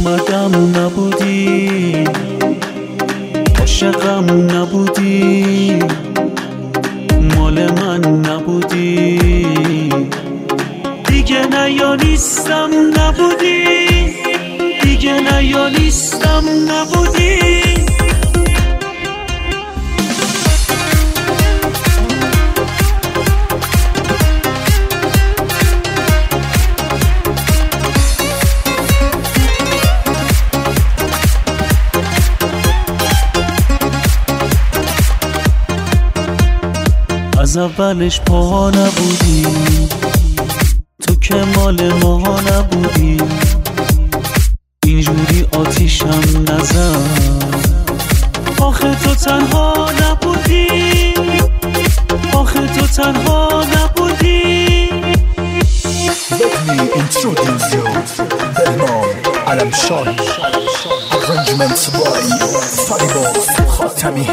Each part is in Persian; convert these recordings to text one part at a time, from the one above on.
اومدم نبودی، عاشقم نبودی، مال من نبودی، دیگه نه یا نیستم نبودی، دیگه نه یا نیستم نبودی. از اولش پا نبودی، تو که مال ما نبودی، اینجوری آتیشم نزن. آخه تو تنها نبودی، آخه تو تنها نبودی. Let me introduce you, Belmont Alamshari. Arrangements by Faribo Khatami.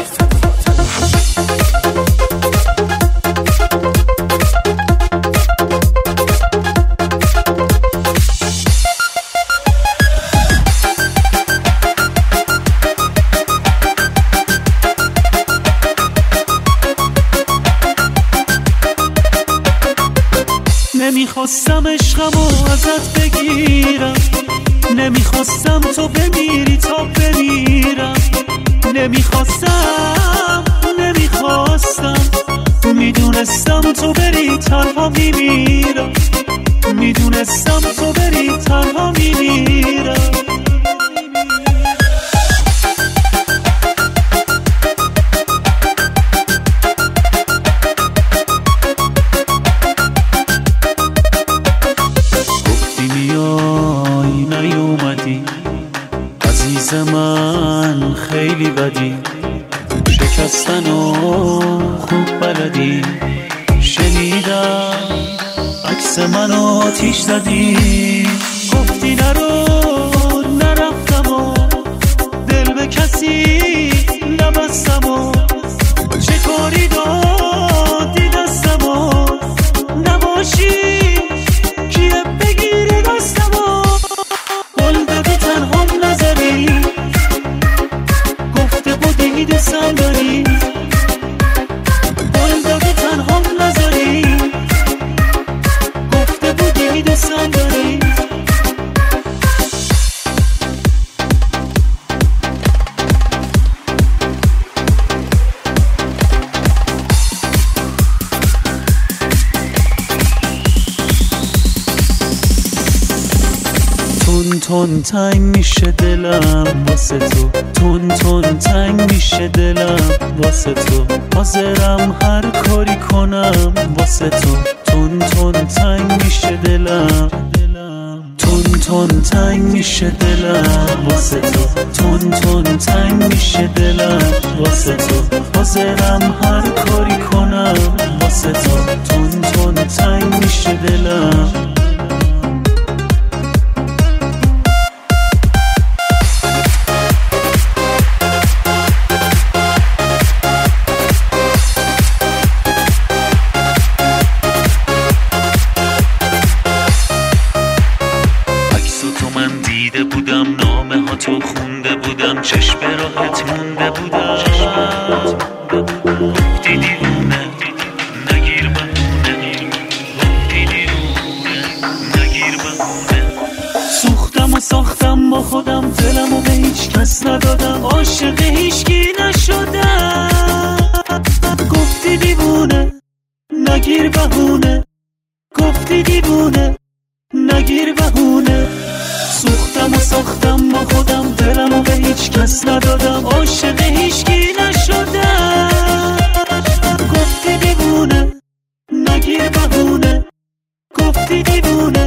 نمیخواستم عشقمو ازت بگیرم، نمیخواستم تو بمیری تا بمیرم، نمیخواستم میدونستم تو بری تنها میمیرم، میدونستم تو بری تنها میمیرم. عزیز من خیلی بدی، شکستنو خوب بلدی، شنیدم عکس منو آتیش زدی، گفتی نرو نرفتم و دل به کسی نبستم و چطوری دادی دستم و نباشی کیه بگیری دستم و قول دادی تنها نذاری، گفته بودی دوستم داری، قول دادی تنها نذاری، گفته بودی دوستم داری. تون تنگ میشه دلم واسه تو، تون تنگ میشه دلم واسه تو، حاضرم هر کاری کنم واسه تو، تون تنگ میشه دلم، تون تنگ میشه دلم واسه تو، تون تنگ میشه دلم واسه تو، حاضرم هر کاری کنم واسه تو، تون تنگ میشه دلم. دیده بودم نامه ها تو خونده بودم، چشم راحت مونده بودم، گفتی دیوونه نگیر بهونه، گفتی دیوونه نگیر بهونه. سوختم و ساختم با خودم، دلمو به هیچ کس ندادم، عاشق هیچکی نشدم، گفتی دیوونه نگیر بهونه، گفتی دیوونه نگیر بهونه. سوختم و ساختم با خودم، دلمو به هیچ کس ندادم، عاشق هیچکی نشدم، گفتی دیوونه نگیر بهونه، گفتی دیوونه